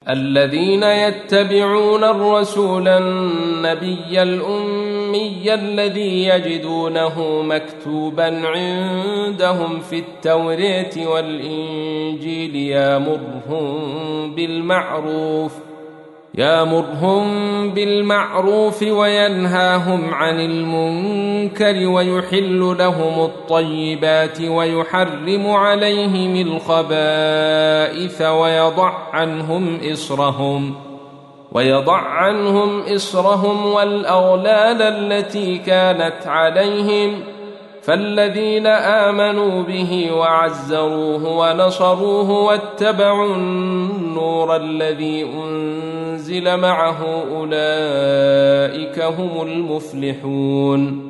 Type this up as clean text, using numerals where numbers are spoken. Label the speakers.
Speaker 1: الذين يتبعون الرسول النبي الأمي الذي يجدونه مكتوبا عندهم في التوراة والإنجيل يأمرهم بالمعروف وينهاهم عن المنكر ويحل لهم الطيبات ويحرم عليهم الخبائث ويضع عنهم إصرهم والأغلال التي كانت عليهم. فالذين آمنوا به وعزروه ونصروه واتبعوا النور الذي أنزل معه أولئك هم المفلحون.